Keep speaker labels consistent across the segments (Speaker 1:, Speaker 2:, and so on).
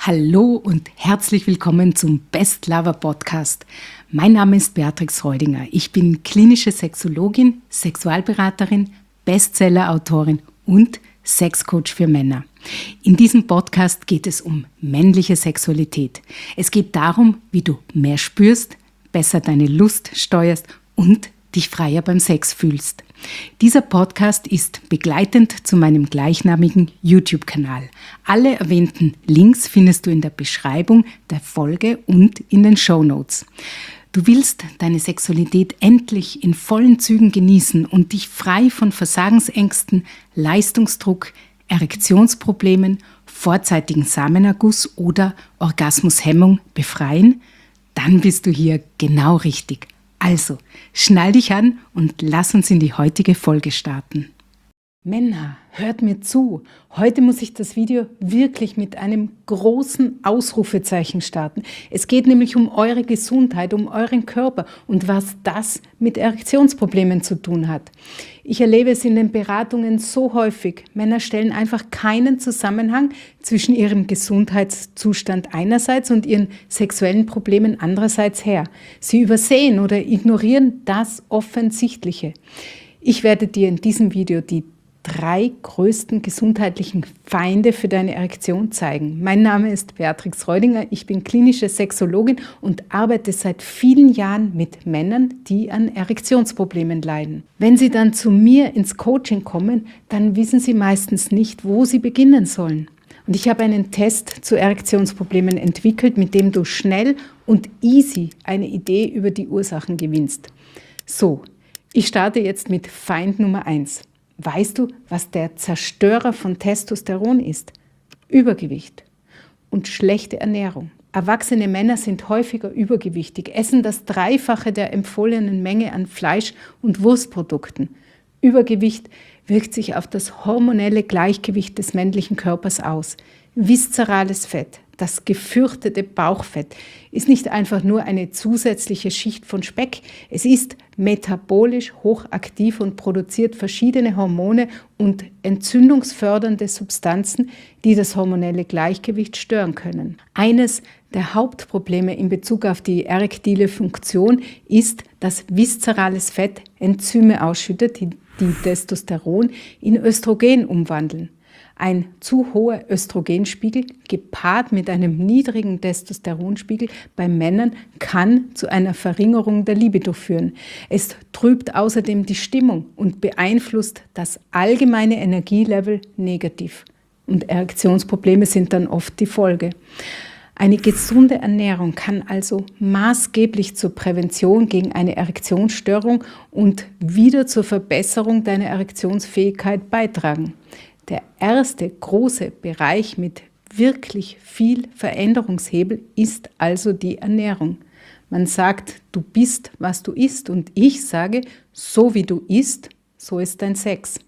Speaker 1: Hallo und herzlich willkommen zum Best Lover Podcast. Mein Name ist Beatrix Reudinger. Ich bin klinische Sexologin, Sexualberaterin, Bestseller-Autorin und Sexcoach für Männer. In diesem Podcast geht es um männliche Sexualität. Es geht darum, wie du mehr spürst, besser deine Lust steuerst und dich freier beim Sex fühlst. Dieser Podcast ist begleitend zu meinem gleichnamigen YouTube-Kanal. Alle erwähnten Links findest du in der Beschreibung der Folge und in den Shownotes. Du willst deine Sexualität endlich in vollen Zügen genießen und dich frei von Versagensängsten, Leistungsdruck, Erektionsproblemen, vorzeitigen Samenerguss oder Orgasmushemmung befreien? Dann bist du hier genau richtig. Also, schnall dich an und lass uns in die heutige Folge starten. Männer, hört mir zu. Heute muss ich das Video wirklich mit einem großen Ausrufezeichen starten. Es geht nämlich um eure Gesundheit, um euren Körper und was das mit Erektionsproblemen zu tun hat. Ich erlebe es in den Beratungen so häufig. Männer stellen einfach keinen Zusammenhang zwischen ihrem Gesundheitszustand einerseits und ihren sexuellen Problemen andererseits her. Sie übersehen oder ignorieren das Offensichtliche. Ich werde dir in diesem Video die 3 größten gesundheitlichen Feinde für deine Erektion zeigen. Mein Name ist Beatrix Reudinger, ich bin klinische Sexologin und arbeite seit vielen Jahren mit Männern, die an Erektionsproblemen leiden. Wenn sie dann zu mir ins Coaching kommen, dann wissen sie meistens nicht, wo sie beginnen sollen. Und ich habe einen Test zu Erektionsproblemen entwickelt, mit dem du schnell und easy eine Idee über die Ursachen gewinnst. So, ich starte jetzt mit Feind Nummer 1. Weißt du, was der Zerstörer von Testosteron ist? Übergewicht und schlechte Ernährung. Erwachsene Männer sind häufiger übergewichtig, essen das Dreifache der empfohlenen Menge an Fleisch- und Wurstprodukten. Übergewicht wirkt sich auf das hormonelle Gleichgewicht des männlichen Körpers aus. Viszerales Fett, das gefürchtete Bauchfett, ist nicht einfach nur eine zusätzliche Schicht von Speck. Es ist metabolisch hochaktiv und produziert verschiedene Hormone und entzündungsfördernde Substanzen, die das hormonelle Gleichgewicht stören können. Eines der Hauptprobleme in Bezug auf die erektile Funktion ist, dass viszerales Fett Enzyme ausschüttet, die Testosteron in Östrogen umwandeln. Ein zu hoher Östrogenspiegel gepaart mit einem niedrigen Testosteronspiegel bei Männern kann zu einer Verringerung der Libido führen. Es trübt außerdem die Stimmung und beeinflusst das allgemeine Energielevel negativ. Und Erektionsprobleme sind dann oft die Folge. Eine gesunde Ernährung kann also maßgeblich zur Prävention gegen eine Erektionsstörung und wieder zur Verbesserung deiner Erektionsfähigkeit beitragen. Der erste große Bereich mit wirklich viel Veränderungshebel ist also die Ernährung. Man sagt, du bist, was du isst, und ich sage, so wie du isst, so ist dein Sex.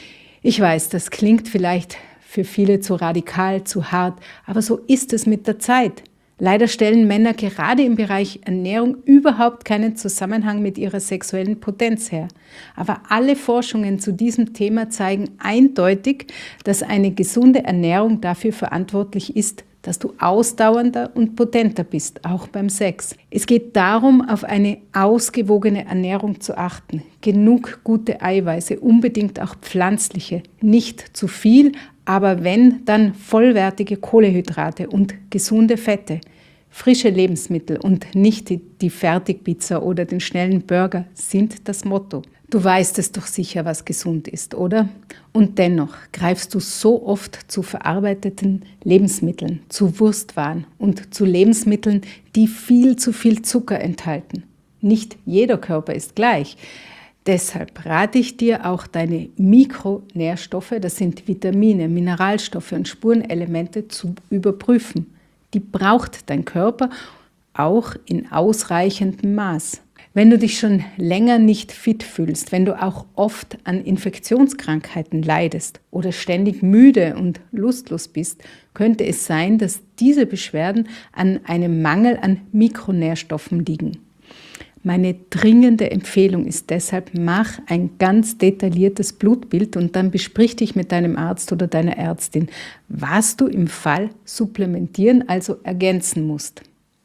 Speaker 1: Ich weiß, das klingt vielleicht für viele zu radikal, zu hart, aber so ist es mit der Zeit. Leider stellen Männer gerade im Bereich Ernährung überhaupt keinen Zusammenhang mit ihrer sexuellen Potenz her. Aber alle Forschungen zu diesem Thema zeigen eindeutig, dass eine gesunde Ernährung dafür verantwortlich ist, dass du ausdauernder und potenter bist, auch beim Sex. Es geht darum, auf eine ausgewogene Ernährung zu achten. Genug gute Eiweiße, unbedingt auch pflanzliche, nicht zu viel, aber wenn, dann vollwertige Kohlenhydrate und gesunde Fette. Frische Lebensmittel und nicht die Fertigpizza oder den schnellen Burger sind das Motto. Du weißt es doch sicher, was gesund ist, oder? Und dennoch greifst du so oft zu verarbeiteten Lebensmitteln, zu Wurstwaren und zu Lebensmitteln, die viel zu viel Zucker enthalten. Nicht jeder Körper ist gleich. Deshalb rate ich dir auch deine Mikronährstoffe, das sind Vitamine, Mineralstoffe und Spurenelemente, zu überprüfen. Die braucht dein Körper auch in ausreichendem Maß. Wenn du dich schon länger nicht fit fühlst, wenn du auch oft an Infektionskrankheiten leidest oder ständig müde und lustlos bist, könnte es sein, dass diese Beschwerden an einem Mangel an Mikronährstoffen liegen. Meine dringende Empfehlung ist deshalb, mach ein ganz detailliertes Blutbild und dann besprich dich mit deinem Arzt oder deiner Ärztin, was du im Fall supplementieren, also ergänzen musst.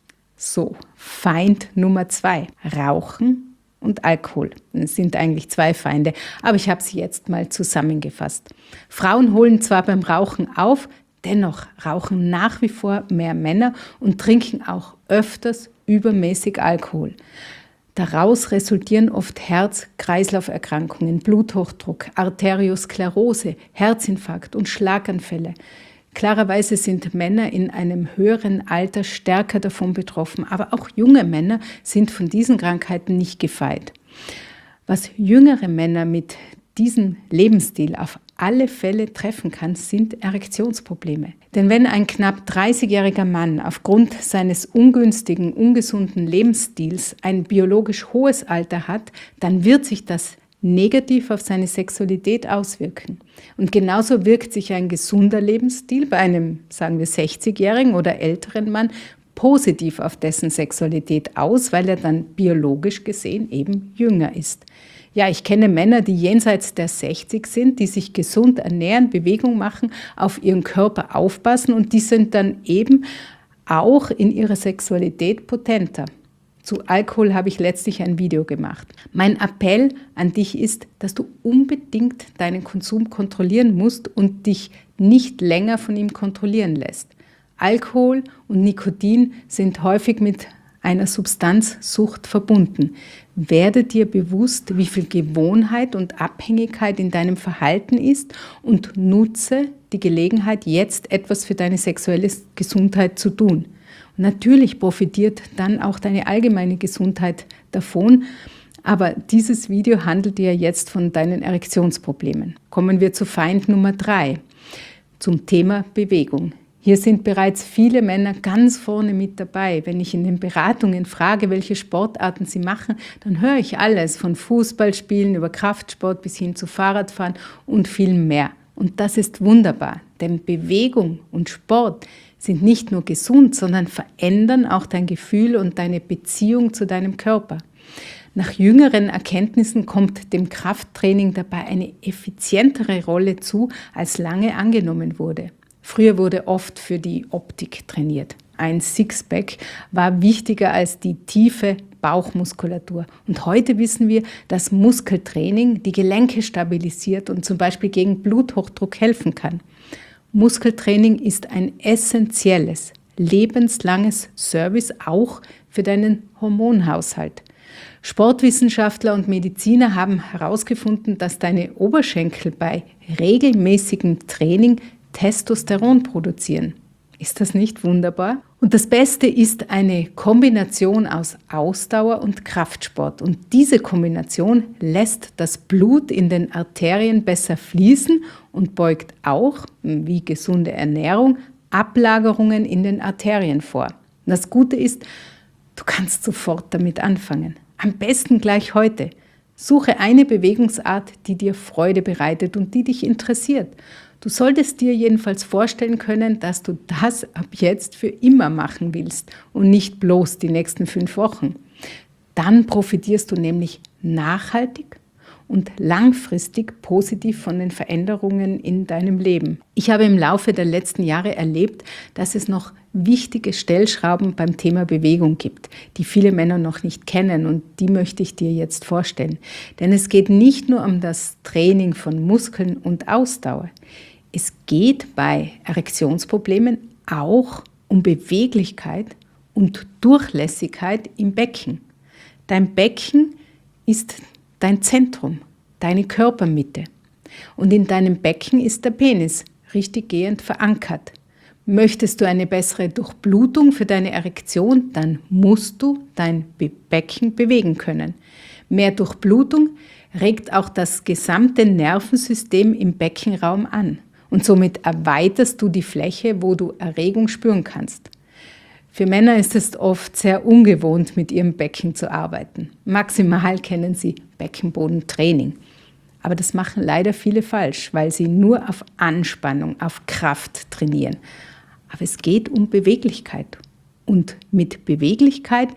Speaker 1: So, Feind Nummer 2, Rauchen und Alkohol. Es sind eigentlich 2 Feinde, aber ich habe sie jetzt mal zusammengefasst. Frauen holen zwar beim Rauchen auf, dennoch rauchen nach wie vor mehr Männer und trinken auch öfters übermäßig Alkohol. Daraus resultieren oft Herz-Kreislauf-Erkrankungen, Bluthochdruck, Arteriosklerose, Herzinfarkt und Schlaganfälle. Klarerweise sind Männer in einem höheren Alter stärker davon betroffen, aber auch junge Männer sind von diesen Krankheiten nicht gefeit. Was jüngere Männer mit diesem Lebensstil auf alle Fälle treffen kann, sind Erektionsprobleme. Denn wenn ein knapp 30-jähriger Mann aufgrund seines ungünstigen, ungesunden Lebensstils ein biologisch hohes Alter hat, dann wird sich das negativ auf seine Sexualität auswirken. Und genauso wirkt sich ein gesunder Lebensstil bei einem, sagen wir, 60-jährigen oder älteren Mann positiv auf dessen Sexualität aus, weil er dann biologisch gesehen eben jünger ist. Ja, ich kenne Männer, die jenseits der 60 sind, die sich gesund ernähren, Bewegung machen, auf ihren Körper aufpassen und die sind dann eben auch in ihrer Sexualität potenter. Zu Alkohol habe ich letztlich ein Video gemacht. Mein Appell an dich ist, dass du unbedingt deinen Konsum kontrollieren musst und dich nicht länger von ihm kontrollieren lässt. Alkohol und Nikotin sind häufig mit einer Substanzsucht verbunden. Werde dir bewusst, wie viel Gewohnheit und Abhängigkeit in deinem Verhalten ist und nutze die Gelegenheit, jetzt etwas für deine sexuelle Gesundheit zu tun. Und natürlich profitiert dann auch deine allgemeine Gesundheit davon, aber dieses Video handelt dir jetzt von deinen Erektionsproblemen. Kommen wir zu Feind Nummer 3, zum Thema Bewegung. Hier sind bereits viele Männer ganz vorne mit dabei. Wenn ich in den Beratungen frage, welche Sportarten sie machen, dann höre ich alles, von Fußballspielen über Kraftsport bis hin zu Fahrradfahren und viel mehr. Und das ist wunderbar, denn Bewegung und Sport sind nicht nur gesund, sondern verändern auch dein Gefühl und deine Beziehung zu deinem Körper. Nach jüngeren Erkenntnissen kommt dem Krafttraining dabei eine effizientere Rolle zu, als lange angenommen wurde. Früher wurde oft für die Optik trainiert. Ein Sixpack war wichtiger als die tiefe Bauchmuskulatur. Und heute wissen wir, dass Muskeltraining die Gelenke stabilisiert und zum Beispiel gegen Bluthochdruck helfen kann. Muskeltraining ist ein essentielles, lebenslanges Service auch für deinen Hormonhaushalt. Sportwissenschaftler und Mediziner haben herausgefunden, dass deine Oberschenkel bei regelmäßigem Training Testosteron produzieren. Ist das nicht wunderbar? Und das Beste ist eine Kombination aus Ausdauer und Kraftsport. Und diese Kombination lässt das Blut in den Arterien besser fließen und beugt auch, wie gesunde Ernährung, Ablagerungen in den Arterien vor. Und das Gute ist, du kannst sofort damit anfangen. Am besten gleich heute. Suche eine Bewegungsart, die dir Freude bereitet und die dich interessiert. Du solltest dir jedenfalls vorstellen können, dass du das ab jetzt für immer machen willst und nicht bloß die nächsten 5 Wochen. Dann profitierst du nämlich nachhaltig und langfristig positiv von den Veränderungen in deinem Leben. Ich habe im Laufe der letzten Jahre erlebt, dass es noch wichtige Stellschrauben beim Thema Bewegung gibt, die viele Männer noch nicht kennen und die möchte ich dir jetzt vorstellen. Denn es geht nicht nur um das Training von Muskeln und Ausdauer. Es geht bei Erektionsproblemen auch um Beweglichkeit und Durchlässigkeit im Becken. Dein Becken ist dein Zentrum, deine Körpermitte. Und in deinem Becken ist der Penis richtiggehend verankert. Möchtest du eine bessere Durchblutung für deine Erektion, dann musst du dein Becken bewegen können. Mehr Durchblutung regt auch das gesamte Nervensystem im Beckenraum an. Und somit erweiterst du die Fläche, wo du Erregung spüren kannst. Für Männer ist es oft sehr ungewohnt, mit ihrem Becken zu arbeiten. Maximal kennen sie Beckenbodentraining. Aber das machen leider viele falsch, weil sie nur auf Anspannung, auf Kraft trainieren. Aber es geht um Beweglichkeit. Und mit Beweglichkeit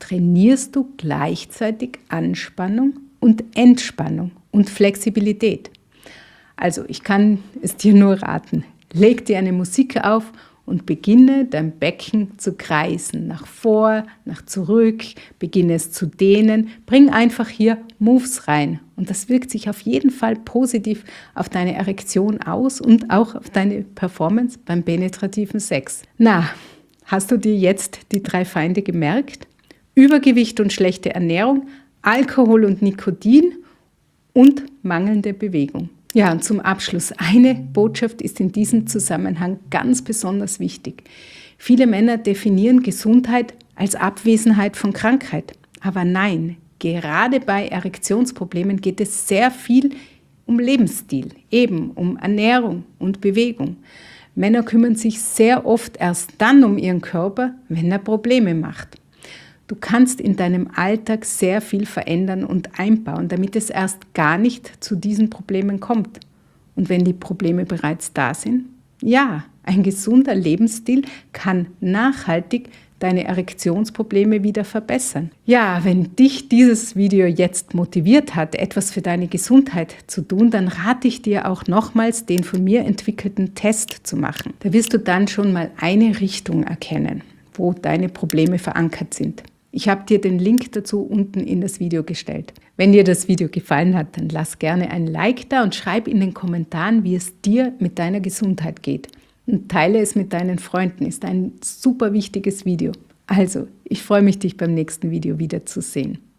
Speaker 1: trainierst du gleichzeitig Anspannung und Entspannung und Flexibilität. Also ich kann es dir nur raten, leg dir eine Musik auf und beginne dein Becken zu kreisen, nach vor, nach zurück, beginne es zu dehnen, bring einfach hier Moves rein und das wirkt sich auf jeden Fall positiv auf deine Erektion aus und auch auf deine Performance beim penetrativen Sex. Na, hast du dir jetzt die 3 Feinde gemerkt? Übergewicht und schlechte Ernährung, Alkohol und Nikotin und mangelnde Bewegung. Ja, und zum Abschluss, eine Botschaft ist in diesem Zusammenhang ganz besonders wichtig. Viele Männer definieren Gesundheit als Abwesenheit von Krankheit. Aber nein, gerade bei Erektionsproblemen geht es sehr viel um Lebensstil, eben um Ernährung und Bewegung. Männer kümmern sich sehr oft erst dann um ihren Körper, wenn er Probleme macht. Du kannst in deinem Alltag sehr viel verändern und einbauen, damit es erst gar nicht zu diesen Problemen kommt. Und wenn die Probleme bereits da sind, ja, ein gesunder Lebensstil kann nachhaltig deine Erektionsprobleme wieder verbessern. Ja, wenn dich dieses Video jetzt motiviert hat, etwas für deine Gesundheit zu tun, dann rate ich dir auch nochmals, den von mir entwickelten Test zu machen. Da wirst du dann schon mal eine Richtung erkennen, wo deine Probleme verankert sind. Ich habe dir den Link dazu unten in das Video gestellt. Wenn dir das Video gefallen hat, dann lass gerne ein Like da und schreib in den Kommentaren, wie es dir mit deiner Gesundheit geht. Und teile es mit deinen Freunden, ist ein super wichtiges Video. Also, ich freue mich, dich beim nächsten Video wiederzusehen.